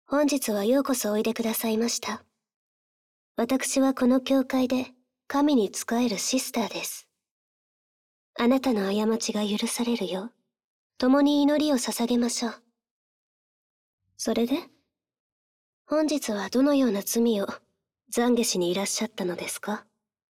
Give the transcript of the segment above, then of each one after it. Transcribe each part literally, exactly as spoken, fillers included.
本日はようこそおいでくださいました。私はこの教会で神に仕えるシスターです。あなたの過ちが許されるよう、共に祈りを捧げましょう。それで、本日はどのような罪を懺悔しにいらっしゃったのですか？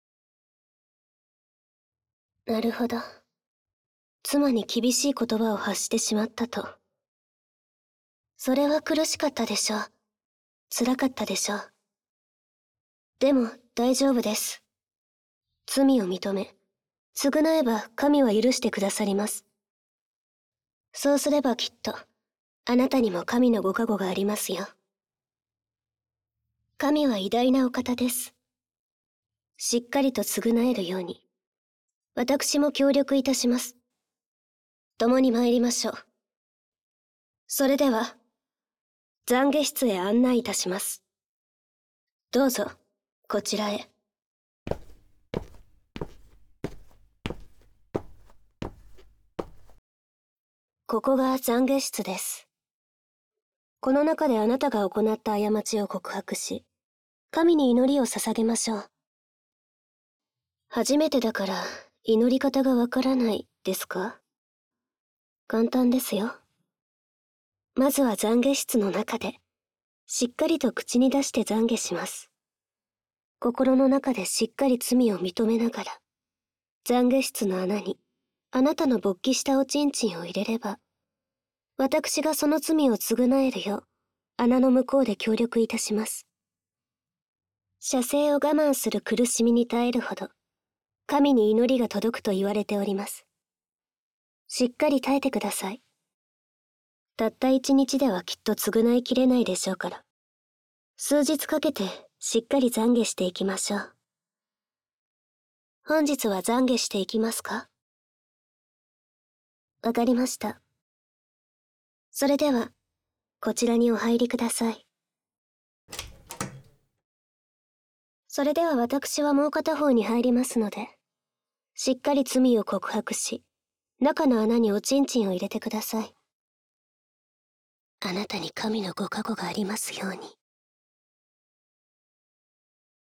なるほど。妻に厳しい言葉を発してしまったと。それは苦しかったでしょう。辛かったでしょう。でも大丈夫です。罪を認め、償えば神は許してくださります。そうすればきっと、あなたにも神のご加護がありますよ。神は偉大なお方です。しっかりと償えるように、私も協力いたします。共に参りましょう。それでは、懺悔室へ案内いたします。どうぞ、こちらへ。ここが懺悔室です。この中であなたが行った過ちを告白し、神に祈りを捧げましょう。初めてだから祈り方がわからないですか？簡単ですよ。まずは懺悔室の中で、しっかりと口に出して懺悔します。心の中でしっかり罪を認めながら、懺悔室の穴にあなたの勃起したおちんちんを入れれば、私がその罪を償えるよう、穴の向こうで協力いたします。射精を我慢する苦しみに耐えるほど、神に祈りが届くと言われております。しっかり耐えてください。たった一日ではきっと償いきれないでしょうから。数日かけてしっかり懺悔していきましょう。本日は懺悔していきますか？わかりました。それでは、こちらにお入りください。それでは私はもう片方に入りますので、しっかり罪を告白し、中の穴におちんちんを入れてください。あなたに神のご加護がありますように。